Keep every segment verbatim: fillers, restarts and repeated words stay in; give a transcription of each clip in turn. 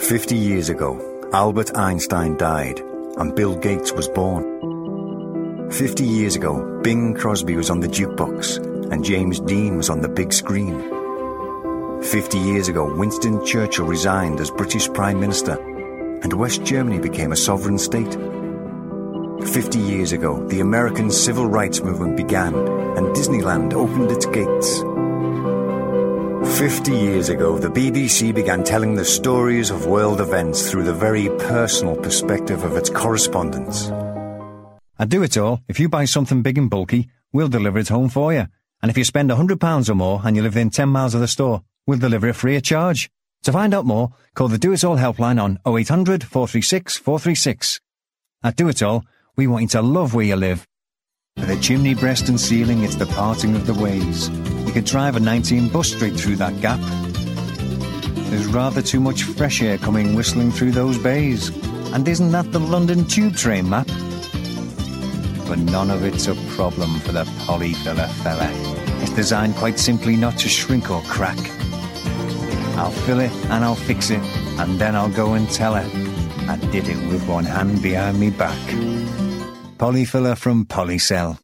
Fifty years ago, Albert Einstein died and Bill Gates was born. Fifty years ago, Bing Crosby was on the jukebox and James Dean was on the big screen. Fifty years ago, Winston Churchill resigned as British Prime Minister and West Germany became a sovereign state. Fifty years ago, the American Civil Rights Movement began and Disneyland opened its gates. Fifty years ago, the B B C began telling the stories of world events through the very personal perspective of its correspondents. At Do It All, if you buy something big and bulky, we'll deliver it home for you. And if you spend one hundred pounds or more and you live within ten miles of the store, we'll deliver it free of charge. To find out more, call the Do It All helpline on oh eight hundred, four three six, four three six. At Do It All, we want you to love where you live. For the chimney breast and ceiling, it's the parting of the ways. You could drive a nineteen bus straight through that gap. There's rather too much fresh air coming whistling through those bays. And isn't that the London Tube train map? But none of it's a problem for the polyfiller fella. It's designed quite simply not to shrink or crack. I'll fill it and I'll fix it, and then I'll go and tell her I did it with one hand behind me back. Polyfiller from Polycell.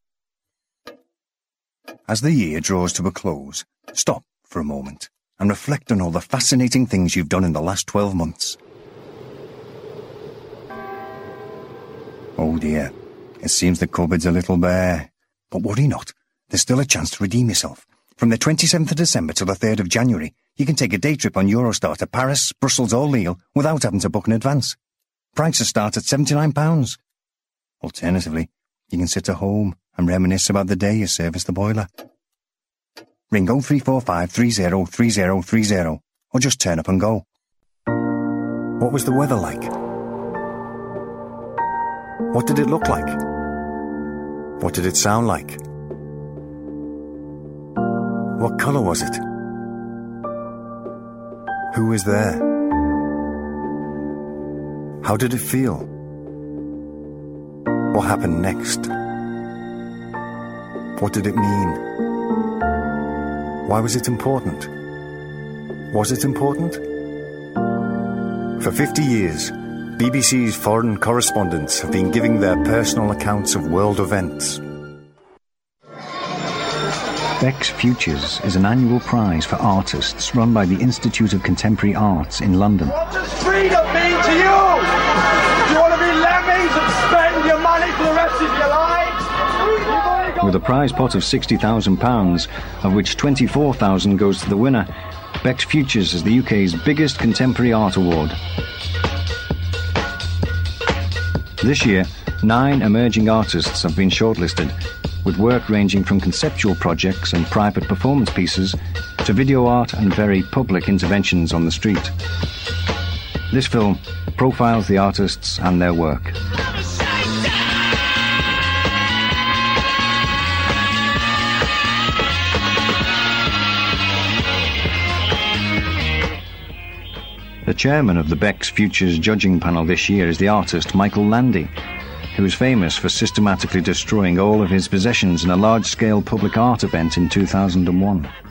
As the year draws to a close, stop for a moment and reflect on all the fascinating things you've done in the last twelve months. Oh dear, it seems the cupboard's a little bare. But worry not, there's still a chance to redeem yourself. From the twenty-seventh of December till the third of January, you can take a day trip on Eurostar to Paris, Brussels or Lille without having to book in advance. Prices start at seventy-nine pounds. Alternatively, you can sit at home and reminisce about the day you serviced the boiler. Ring oh three four five, three oh three oh three oh or just turn up and go. What was the weather like? What did it look like? What did it sound like? What colour was it? Who was there? How did it feel? What happened next? What did it mean? Why was it important? Was it important? For fifty years, B B C's foreign correspondents have been giving their personal accounts of world events. Beck's Futures is an annual prize for artists run by the Institute of Contemporary Arts in London. What does freedom mean to you? Do you want to be lemmings and spend your money for the rest of your lives? With a prize pot of sixty thousand pounds, of which twenty-four thousand pounds goes to the winner, Beck's Futures is the U K's biggest contemporary art award. This year, nine emerging artists have been shortlisted, with work ranging from conceptual projects and private performance pieces to video art and very public interventions on the street. This film profiles the artists and their work. The chairman of the Beck's Futures judging panel this year is the artist Michael Landy, who is famous for systematically destroying all of his possessions in a large-scale public art event in two thousand one.